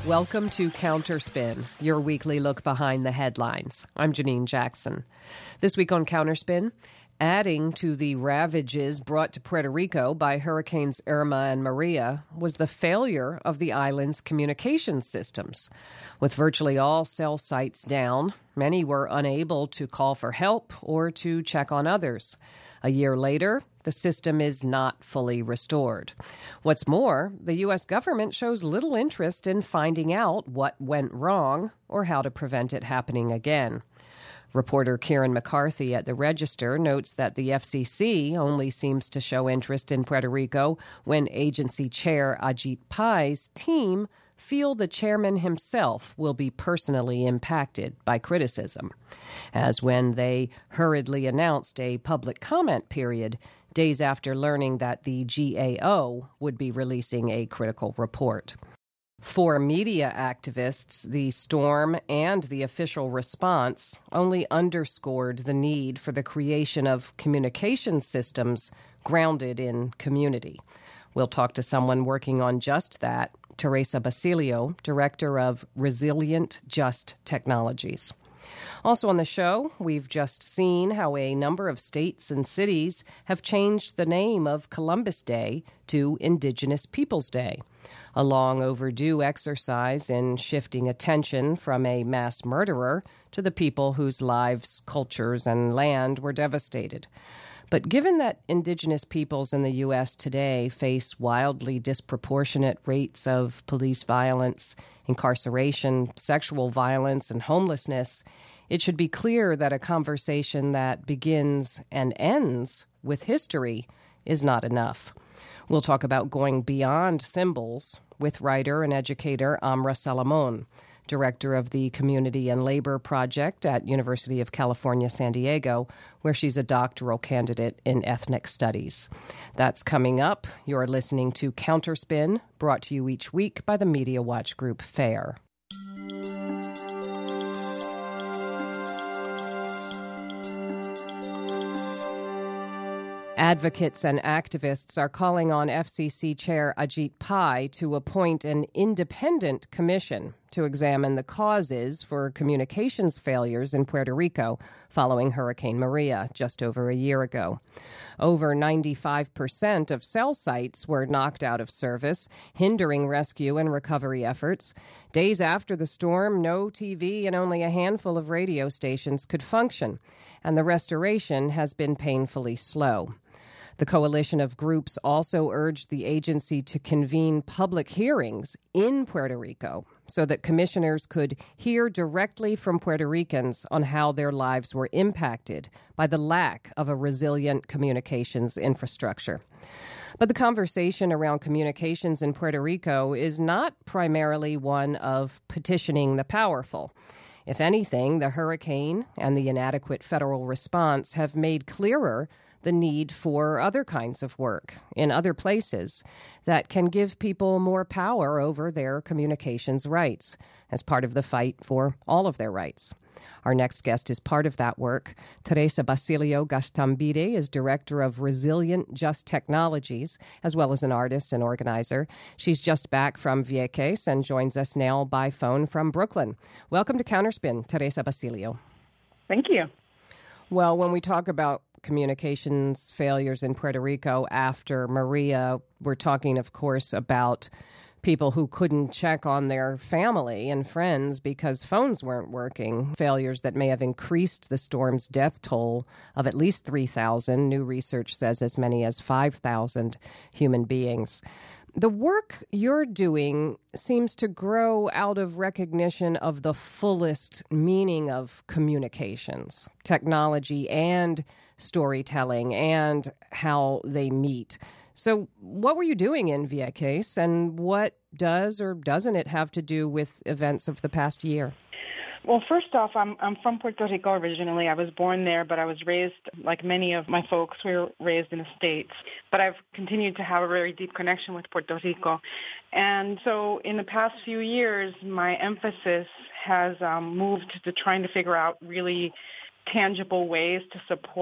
Welcome to Counterspin, your weekly look behind the headlines. I'm Janine Jackson. This week on Counterspin, adding to the ravages brought to Puerto Rico by Hurricanes Irma and Maria was the failure of the island's communications systems. With virtually all cell sites down, many were unable to call for help or to check on others. A year later, the system is not fully restored. What's more, the U.S. government shows little interest in finding out what went wrong or how to prevent it happening again. Reporter Kieran McCarthy at The Register notes that the FCC only seems to show interest in Puerto Rico when agency chair Ajit Pai's team feel the chairman himself will be personally impacted by criticism, as when they hurriedly announced a public comment period days after learning that the GAO would be releasing a critical report. For media activists, the storm and the official response only underscored the need for the creation of communication systems grounded in community. We'll talk to someone working on just that, Teresa Basilio, Director of Resilient Just Technologies. Also on the show, we've just seen how a number of states and cities have changed the name of Columbus Day to Indigenous Peoples Day, a long overdue exercise in shifting attention from a mass murderer to the people whose lives, cultures, and land were devastated. But given that indigenous peoples in the U.S. today face wildly disproportionate rates of police violence, incarceration, sexual violence, and homelessness, it should be clear that a conversation that begins and ends with history is not enough. We'll talk about going beyond symbols with writer and educator Amra Salamon, director of the Community and Labor Project at University of California, San Diego, where she's a doctoral candidate in ethnic studies. That's coming up. You're listening to Counterspin, brought to you each week by the Media Watch Group FAIR. Advocates and activists are calling on FCC Chair Ajit Pai to appoint an independent commission to examine the causes for communications failures in Puerto Rico following Hurricane Maria just over a year ago. Over 95% of cell sites were knocked out of service, hindering rescue and recovery efforts. Days after the storm, no TV and only a handful of radio stations could function, and the restoration has been painfully slow. The coalition of groups also urged the agency to convene public hearings in Puerto Rico so that commissioners could hear directly from Puerto Ricans on how their lives were impacted by the lack of a resilient communications infrastructure. But the conversation around communications in Puerto Rico is not primarily one of petitioning the powerful. If anything, the hurricane and the inadequate federal response have made clearer the need for other kinds of work in other places that can give people more power over their communications rights as part of the fight for all of their rights. Our next guest is part of that work. Teresa Basilio Gastambide is director of Resilient Just Technologies, as well as an artist and organizer. She's just back from Vieques and joins us now by phone from Brooklyn. Welcome to Counterspin, Teresa Basilio. Thank you. Well, when we talk about communications failures in Puerto Rico after Maria, we're talking, of course, about people who couldn't check on their family and friends because phones weren't working, failures that may have increased the storm's death toll of at least 3,000. New research says as many as 5,000 human beings. The work you're doing seems to grow out of recognition of the fullest meaning of communications, technology and storytelling, and how they meet. So what were you doing in Vieques, and what does or doesn't it have to do with events of the past year? Well, first off, I'm from Puerto Rico originally. I was born there, but I was raised, like many of my folks, we were raised in the States. But I've continued to have a very deep connection with Puerto Rico. And so in the past few years, my emphasis has moved to trying to figure out really tangible ways to support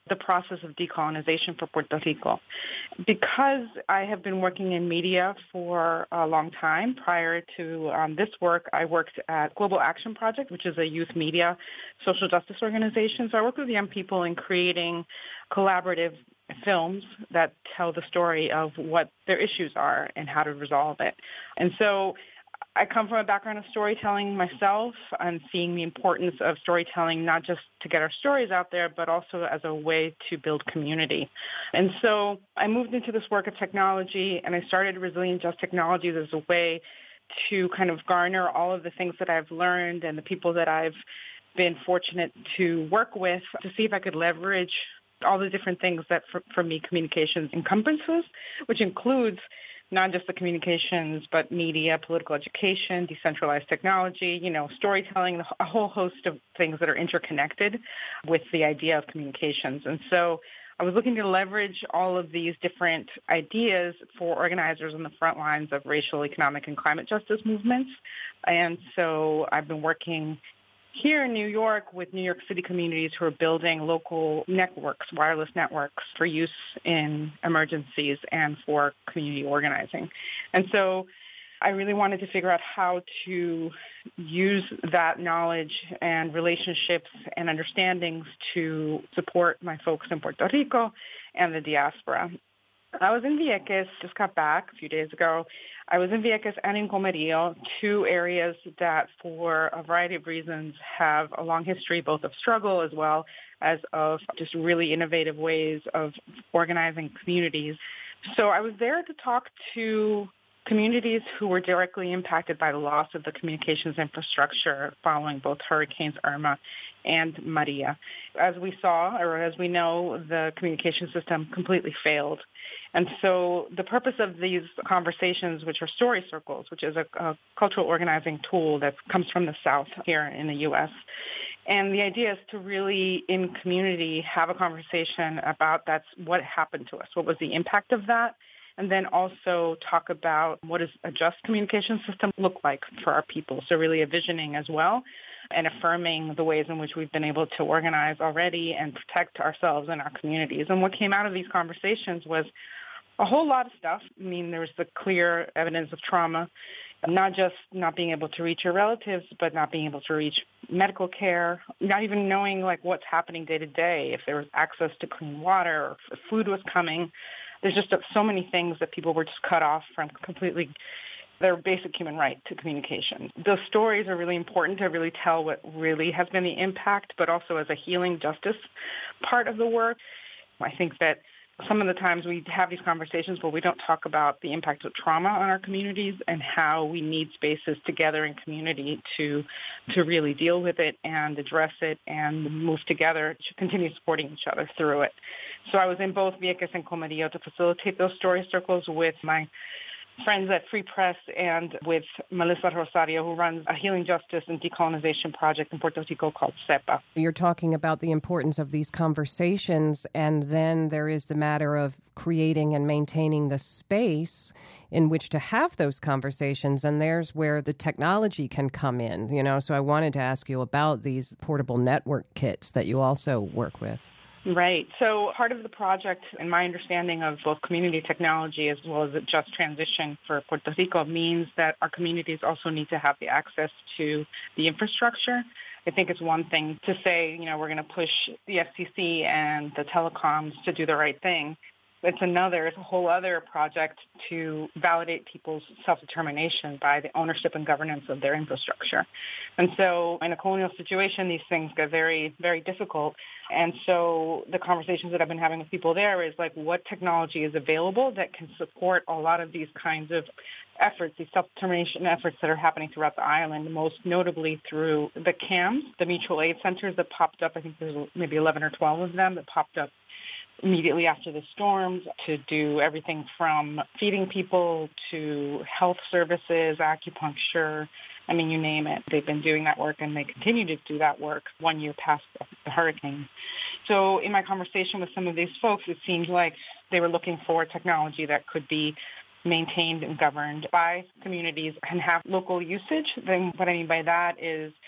the process of decolonization for Puerto Rico. Because I have been working in media for a long time, prior to this work, I worked at Global Action Project, which is a youth media social justice organization. So I work with young people in creating collaborative films that tell the story of what their issues are and how to resolve it. And so I come from a background of storytelling myself and seeing the importance of storytelling, not just to get our stories out there, but also as a way to build community. And so I moved into this work of technology, and I started Resilient Just Technologies as a way to kind of garner all of the things that I've learned and the people that I've been fortunate to work with to see if I could leverage all the different things that, for me, communications encompasses, which includes not just the communications, but media, political education, decentralized technology, storytelling, a whole host of things that are interconnected with the idea of communications. And so I was looking to leverage all of these different ideas for organizers on the front lines of racial, economic, and climate justice movements. And so I've been working here in New York with New York City communities who are building local networks, wireless networks for use in emergencies and for community organizing. And so I really wanted to figure out how to use that knowledge and relationships and understandings to support my folks in Puerto Rico and the diaspora. I was in Vieques, just got back a few days ago. I was in Vieques and in Comerío, two areas that for a variety of reasons have a long history both of struggle as well as of just really innovative ways of organizing communities. So I was there to talk to communities who were directly impacted by the loss of the communications infrastructure following both Hurricanes Irma and Maria. As we saw, or as we know, the communication system completely failed. And so the purpose of these conversations, which are story circles, which is a cultural organizing tool that comes from the South here in the U.S., and the idea is to really, in community, have a conversation about what happened to us, what was the impact of that, and then also talk about what does a just communication system look like for our people. So really a visioning as well and affirming the ways in which we've been able to organize already and protect ourselves and our communities. And what came out of these conversations was a whole lot of stuff. I mean, there was the clear evidence of trauma, not just not being able to reach your relatives, but not being able to reach medical care, not even knowing what's happening day to day, if there was access to clean water or if food was coming. There's just so many things that people were just cut off from completely their basic human right to communication. Those stories are really important to really tell what really has been the impact, but also as a healing justice part of the work. I think that some of the times we have these conversations where we don't talk about the impact of trauma on our communities and how we need spaces together in community to really deal with it and address it and move together to continue supporting each other through it. So I was in both Vieques and Comerío to facilitate those story circles with my friends at Free Press and with Melissa Rosario, who runs a healing justice and decolonization project in Puerto Rico called CEPA. You're talking about the importance of these conversations, and then there is the matter of creating and maintaining the space in which to have those conversations, and there's where the technology can come in, So I wanted to ask you about these portable network kits that you also work with. Right. So part of the project, in my understanding of both community technology as well as a just transition for Puerto Rico, means that our communities also need to have the access to the infrastructure. I think it's one thing to say, we're going to push the FCC and the telecoms to do the right thing. It's a whole other project to validate people's self-determination by the ownership and governance of their infrastructure. And so in a colonial situation, these things get very, very difficult. And so the conversations that I've been having with people there is what technology is available that can support a lot of these kinds of efforts, these self-determination efforts that are happening throughout the island, most notably through the CAMs, the mutual aid centers that popped up. I think there's maybe 11 or 12 of them that popped up immediately after the storms to do everything from feeding people to health services, acupuncture. I mean, you name it. They've been doing that work, and they continue to do that work 1 year past the hurricane. So in my conversation with some of these folks, it seemed like they were looking for technology that could be maintained and governed by communities and have local usage. Then what I mean by that is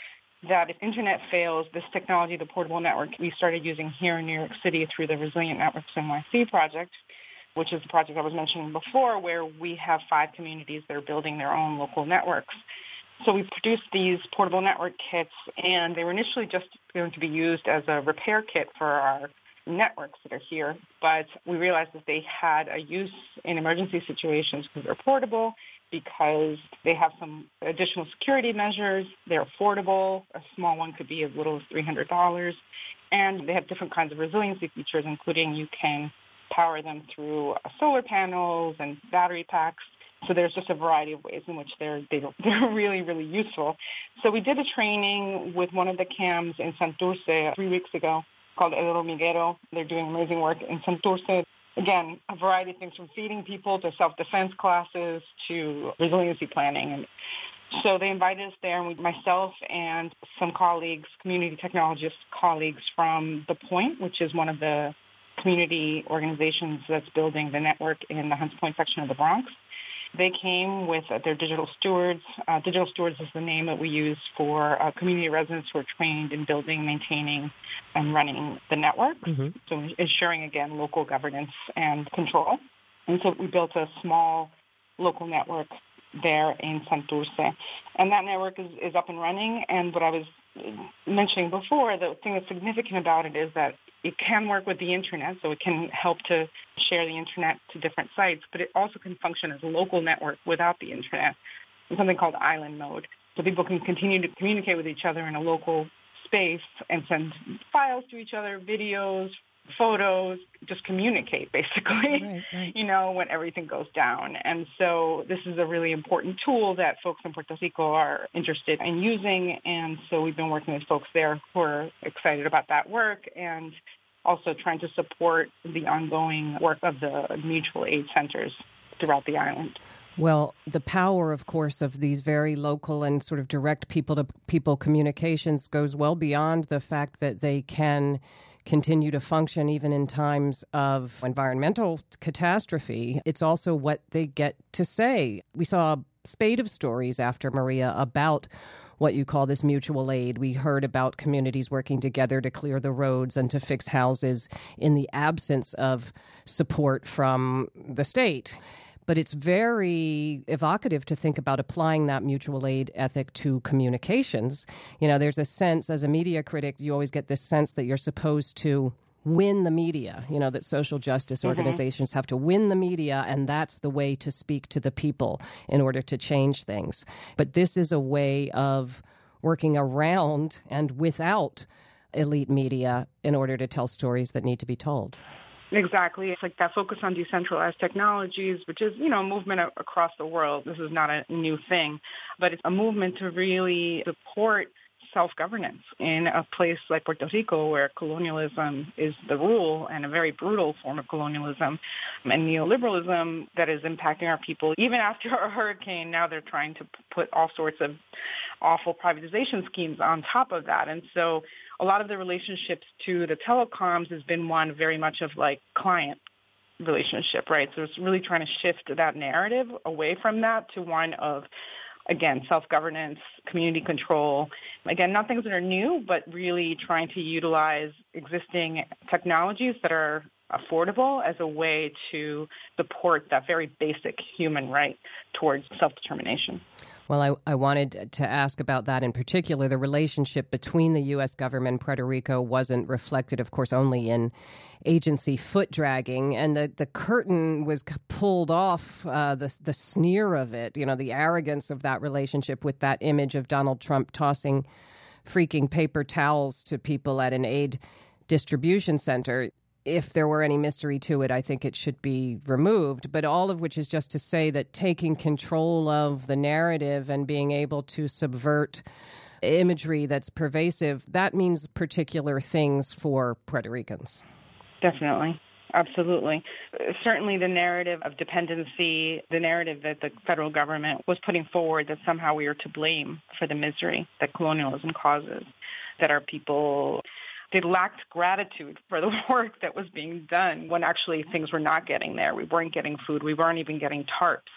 that if internet fails, this technology, the portable network, we started using here in New York City through the Resilient Networks NYC project, which is the project I was mentioning before, where we have 5 communities that are building their own local networks. So we produced these portable network kits, and they were initially just going to be used as a repair kit for our networks that are here. But we realized that they had a use in emergency situations because they're portable, because they have some additional security measures. They're affordable. A small one could be as little as $300. And they have different kinds of resiliency features, including you can power them through solar panels and battery packs. So there's just a variety of ways in which they're really, really useful. So we did a training with one of the CAMs in Santurce 3 weeks ago called El Hormiguero. They're doing amazing work in Santurce. Again, a variety of things from feeding people to self-defense classes to resiliency planning. And so they invited us there, and myself and some colleagues, community technologist colleagues from The Point, which is one of the community organizations that's building the network in the Hunts Point section of the Bronx. They came with their digital stewards. Digital stewards is the name that we use for community residents who are trained in building, maintaining, and running the network. Mm-hmm. So ensuring, again, local governance and control. And so we built a small local network there in Santurce. And that network is up and running. And what I was mentioning before, the thing that's significant about it is that it can work with the internet, so it can help to share the internet to different sites, but it also can function as a local network without the internet. It's something called island mode. So people can continue to communicate with each other in a local space and send files to each other, videos, photos, just communicate basically, right. When everything goes down. And so this is a really important tool that folks in Puerto Rico are interested in using. And so we've been working with folks there who are excited about that work and also trying to support the ongoing work of the mutual aid centers throughout the island. Well, the power, of course, of these very local and sort of direct people-to-people communications goes well beyond the fact that they can continue to function even in times of environmental catastrophe. It's also what they get to say. We saw a spate of stories after Maria about what you call this mutual aid. We heard about communities working together to clear the roads and to fix houses in the absence of support from the state. But it's very evocative to think about applying that mutual aid ethic to communications. There's a sense, as a media critic, you always get this sense that you're supposed to win the media, that social justice organizations have to win the media, and that's the way to speak to the people in order to change things. But this is a way of working around and without elite media in order to tell stories that need to be told. Exactly. It's like that focus on decentralized technologies, which is, a movement across the world. This is not a new thing, but it's a movement to really support self-governance in a place like Puerto Rico where colonialism is the rule and a very brutal form of colonialism and neoliberalism that is impacting our people. Even after a hurricane, now they're trying to put all sorts of awful privatization schemes on top of that. And so a lot of the relationships to the telecoms has been one very much of like client relationship, right? So it's really trying to shift that narrative away from that to one of, again, self-governance, community control. Again, not things that are new, but really trying to utilize existing technologies that are affordable as a way to support that very basic human right towards self-determination. Well, I wanted to ask about that in particular. The relationship between the U.S. government and Puerto Rico wasn't reflected, of course, only in agency foot-dragging, and the curtain was pulled off, the sneer of it, the arrogance of that relationship with that image of Donald Trump tossing freaking paper towels to people at an aid distribution center. If there were any mystery to it, I think it should be removed. But all of which is just to say that taking control of the narrative and being able to subvert imagery that's pervasive, that means particular things for Puerto Ricans. Definitely. Absolutely. Certainly the narrative of dependency, the narrative that the federal government was putting forward that somehow we are to blame for the misery that colonialism causes, that our people... They lacked gratitude for the work that was being done when actually things were not getting there. We weren't getting food. We weren't even getting tarps.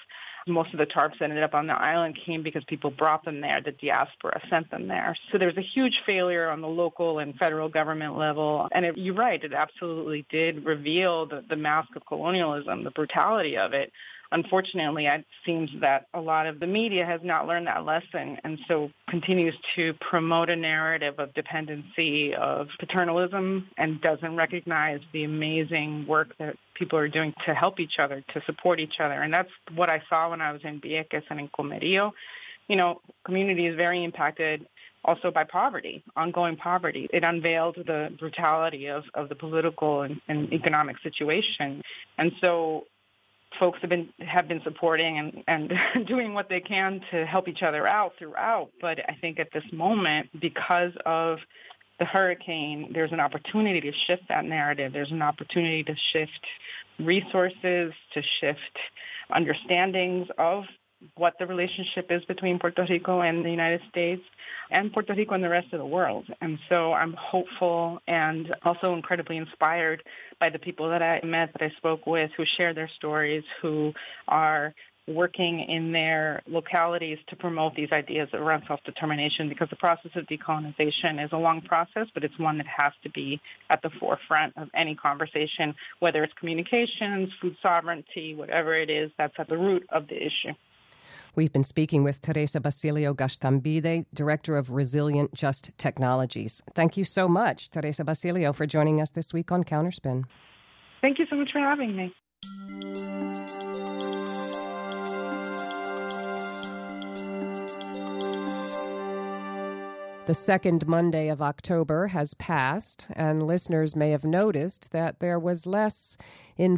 Most of the tarps that ended up on the island came because people brought them there. The diaspora sent them there. So there was a huge failure on the local and federal government level. And you're right, it absolutely did reveal the mask of colonialism, the brutality of it. Unfortunately, it seems that a lot of the media has not learned that lesson and so continues to promote a narrative of dependency, of paternalism, and doesn't recognize the amazing work that people are doing to help each other, to support each other. And that's what I saw when I was in Vieques and in Comerío. Community is very impacted also by poverty, ongoing poverty. It unveiled the brutality of the political and economic situation. And so folks have been supporting and doing what they can to help each other out throughout. But I think at this moment, because of the hurricane, there's an opportunity to shift that narrative. There's an opportunity to shift resources, to shift understandings of what the relationship is between Puerto Rico and the United States and Puerto Rico and the rest of the world. And so I'm hopeful and also incredibly inspired by the people that I met, that I spoke with, who share their stories, who are working in their localities to promote these ideas around self-determination, because the process of decolonization is a long process, but it's one that has to be at the forefront of any conversation, whether it's communications, food sovereignty, whatever it is, that's at the root of the issue. We've been speaking with Teresa Basilio Gastambide, Director of Resilient Just Technologies. Thank you so much, Teresa Basilio, for joining us this week on Counterspin. Thank you so much for having me. The second Monday of October has passed, and listeners may have noticed that there was less in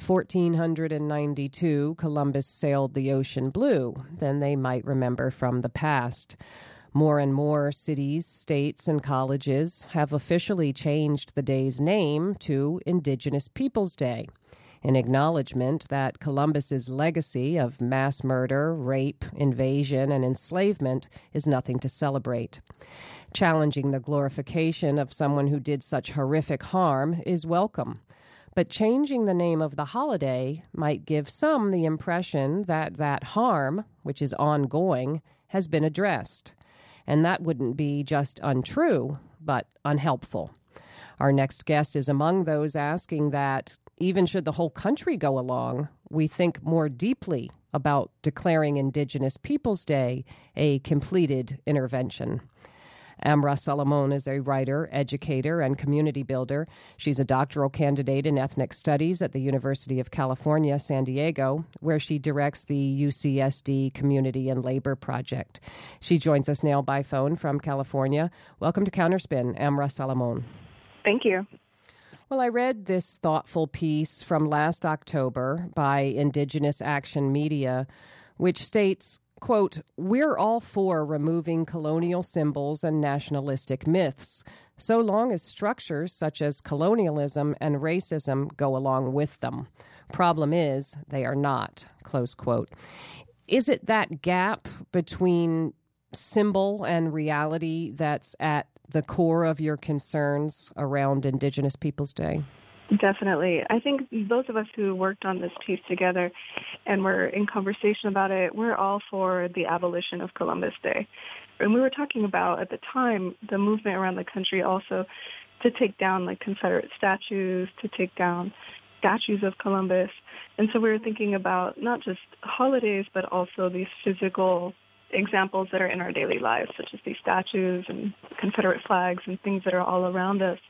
1492 Columbus sailed the ocean blue than they might remember from the past. More and more cities, states, and colleges have officially changed the day's name to Indigenous Peoples Day, in acknowledgement that Columbus's legacy of mass murder, rape, invasion, and enslavement is nothing to celebrate. Challenging the glorification of someone who did such horrific harm is welcome. But changing the name of the holiday might give some the impression that that harm, which is ongoing, has been addressed. And that wouldn't be just untrue, but unhelpful. Our next guest is among those asking that, even should the whole country go along, we think more deeply about declaring Indigenous Peoples Day a completed intervention. Amra Salamon is a writer, educator, and community builder. She's a doctoral candidate in ethnic studies at the University of California, San Diego, where she directs the UCSD Community and Labor Project. She joins us now by phone from California. Welcome to Counterspin, Amra Salamon. Thank you. Well, I read this thoughtful piece from last October by Indigenous Action Media, which states, quote, "We're all for removing colonial symbols and nationalistic myths, so long as structures such as colonialism and racism go along with them. Problem is, they are not," close quote. Is it that gap between symbol and reality that's at the core of your concerns around Indigenous Peoples Day? Definitely. I think those of us who worked on this piece together and were in conversation about it, we're all for the abolition of Columbus Day. And we were talking about, at the time, the movement around the country also to take down like Confederate statues, to take down statues of Columbus. And so we were thinking about not just holidays, but also these physical examples that are in our daily lives, such as these statues and Confederate flags and things that are all around us.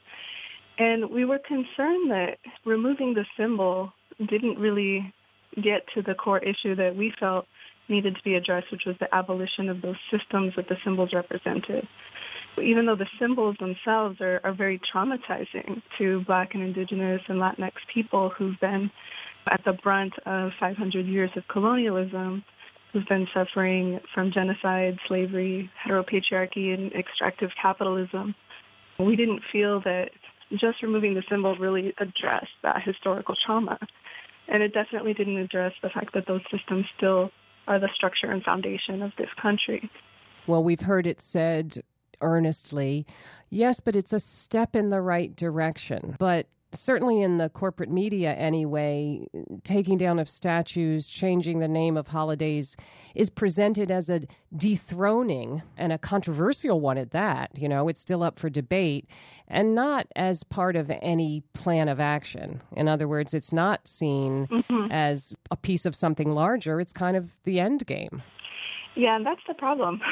And we were concerned that removing the symbol didn't really get to the core issue that we felt needed to be addressed, which was the abolition of those systems that the symbols represented. Even though the symbols themselves are very traumatizing to Black and Indigenous and Latinx people who've been at the brunt of 500 years of colonialism, who've been suffering from genocide, slavery, heteropatriarchy, and extractive capitalism, we didn't feel that just removing the symbol really addressed that historical trauma. And it definitely didn't address the fact that those systems still are the structure and foundation of this country. Well, we've heard it said earnestly, yes, but it's a step in the right direction. But certainly in the corporate media anyway, taking down of statues, changing the name of holidays is presented as a dethroning, and a controversial one at that. You know, it's still up for debate, and not as part of any plan of action. In other words, it's not seen as a piece of something larger. It's kind of the end game. Yeah, and that's the problem,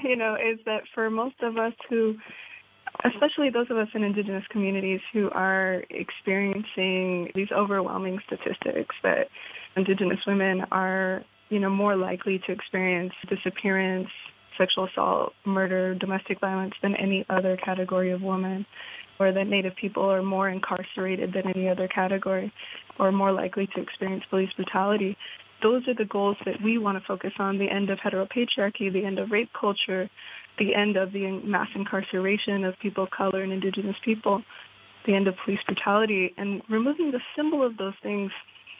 is that for most of us who, especially those of us in Indigenous communities who are experiencing these overwhelming statistics that Indigenous women are, more likely to experience disappearance, sexual assault, murder, domestic violence than any other category of woman, or that Native people are more incarcerated than any other category, or more likely to experience police brutality. Those are the goals that we want to focus on: the end of heteropatriarchy, the end of rape culture, the end of the mass incarceration of people of color and Indigenous people, the end of police brutality. And removing the symbol of those things,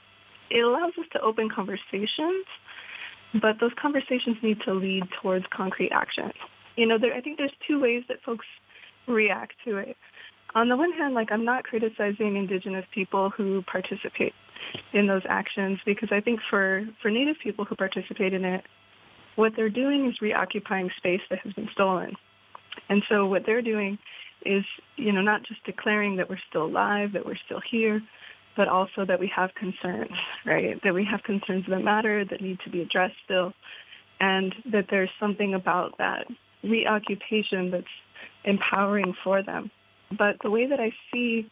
it allows us to open conversations, but those conversations need to lead towards concrete action. I think there's two ways that folks react to it. On the one hand, I'm not criticizing Indigenous people who participate in those actions, because I think for Native people who participate in it, what they're doing is reoccupying space that has been stolen. And so what they're doing is, not just declaring that we're still alive, that we're still here, but also that we have concerns, right? That we have concerns that matter, that need to be addressed still, and that there's something about that reoccupation that's empowering for them. But the way that I see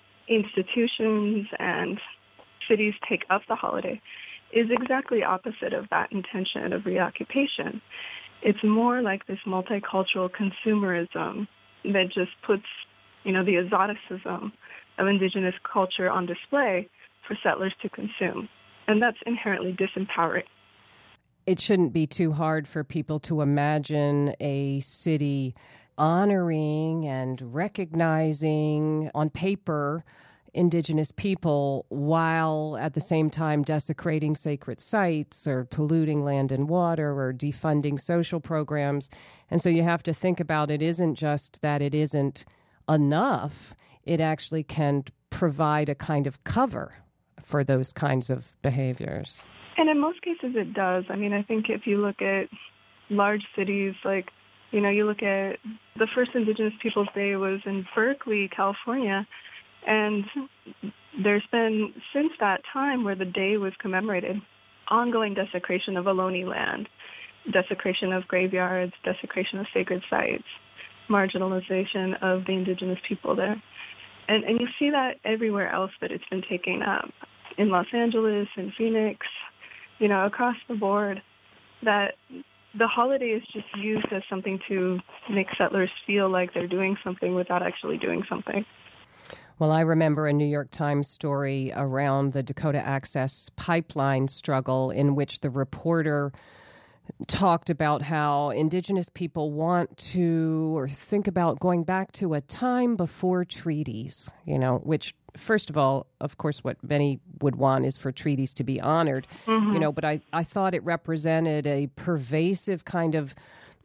institutions and cities take up the holiday is exactly opposite of that intention of reoccupation. It's more like this multicultural consumerism that just puts, the exoticism of Indigenous culture on display for settlers to consume. And that's inherently disempowering. It shouldn't be too hard for people to imagine a city honoring and recognizing on paper Indigenous people while at the same time desecrating sacred sites or polluting land and water or defunding social programs. And so you have to think about it isn't just that it isn't enough, it actually can provide a kind of cover for those kinds of behaviors. And in most cases it does. I mean, I think if you look at large cities you look at the first Indigenous Peoples Day was in Berkeley, California, and there's been, since that time where the day was commemorated, ongoing desecration of Ohlone land, desecration of graveyards, desecration of sacred sites, marginalization of the Indigenous people there. And you see that everywhere else that it's been taken up. In Los Angeles, in Phoenix, across the board, that the holiday is just used as something to make settlers feel like they're doing something without actually doing something. Well, I remember a New York Times story around the Dakota Access Pipeline struggle in which the reporter talked about how Indigenous people want to or think about going back to a time before treaties, which, first of all, of course, what many would want is for treaties to be honored, but I thought it represented a pervasive kind of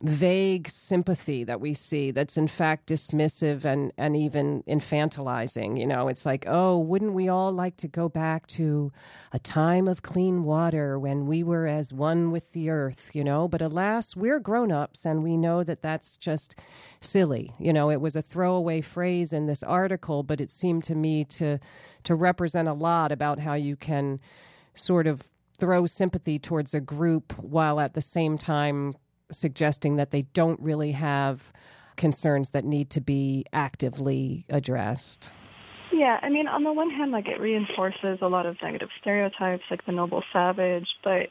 vague sympathy that we see that's in fact dismissive and even infantilizing. It's like, oh, wouldn't we all like to go back to a time of clean water when we were as one with the earth, but alas, we're grown-ups and we know that that's just silly. It was a throwaway phrase in this article, but it seemed to me to represent a lot about how you can sort of throw sympathy towards a group while at the same time suggesting that they don't really have concerns that need to be actively addressed. Yeah, I mean, on the one hand, it reinforces a lot of negative stereotypes like the noble savage, but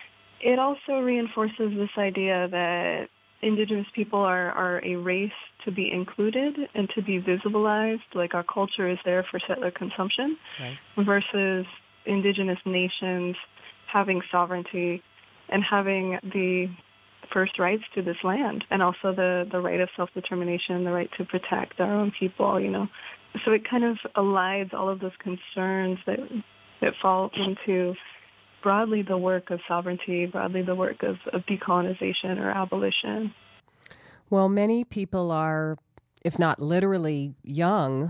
it also reinforces this idea that Indigenous people are a race to be included and to be visibilized, like our culture is there for settler consumption, right, versus Indigenous nations having sovereignty and having the first rights to this land, and also the right of self-determination, the right to protect our own people, So it kind of elides all of those concerns that fall into broadly the work of sovereignty, broadly the work of decolonization or abolition. Well, many people are if not literally young,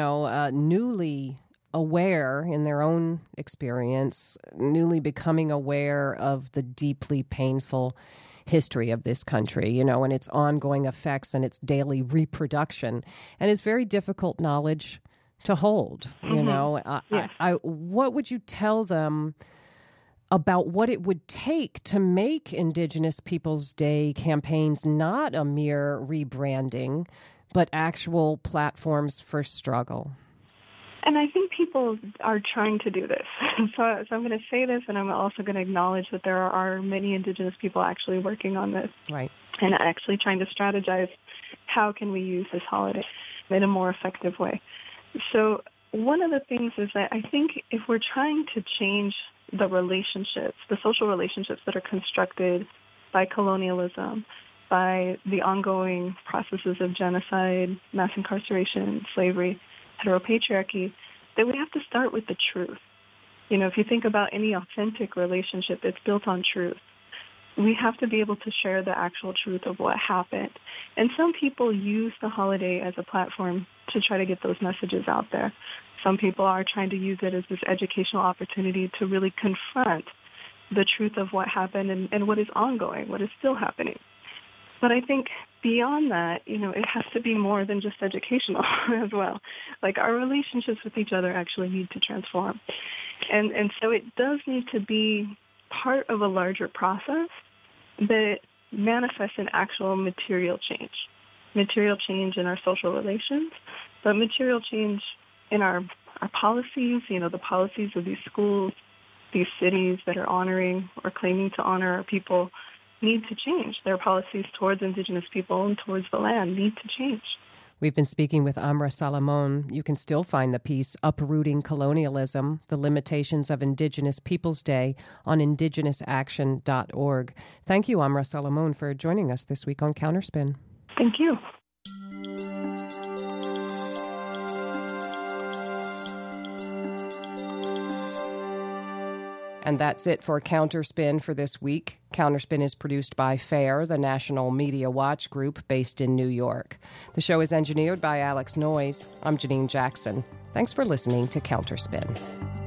newly aware in their own experience, newly becoming aware of the deeply painful history of this country, and its ongoing effects and its daily reproduction. And it's very difficult knowledge to hold, Yes. What would you tell them about what it would take to make Indigenous Peoples Day campaigns not a mere rebranding, but actual platforms for struggle? And I think people are trying to do this. So I'm going to say this, and I'm also going to acknowledge that there are many Indigenous people actually working on this. Right. And actually trying to strategize how can we use this holiday in a more effective way. So one of the things is that I think if we're trying to change the relationships, the social relationships that are constructed by colonialism, by the ongoing processes of genocide, mass incarceration, slavery, heteropatriarchy, that we have to start with the truth. If you think about any authentic relationship, it's built on truth. We have to be able to share the actual truth of what happened. And some people use the holiday as a platform to try to get those messages out there. Some people are trying to use it as this educational opportunity to really confront the truth of what happened and what is ongoing, what is still happening. But I think beyond that, it has to be more than just educational as well. Like our relationships with each other actually need to transform. And so it does need to be part of a larger process that manifests in actual material change in our social relations, but material change in our policies, the policies of these schools, these cities that are honoring or claiming to honor our people need to change. Their policies towards Indigenous people and towards the land need to change. We've been speaking with Amra Salamon. You can still find the piece Uprooting Colonialism, The Limitations of Indigenous Peoples Day on indigenousaction.org. Thank you, Amra Salamon, for joining us this week on Counterspin. Thank you. And that's it for Counterspin for this week. Counterspin is produced by FAIR, the National Media Watch Group based in New York. The show is engineered by Alex Noyes. I'm Janine Jackson. Thanks for listening to Counterspin.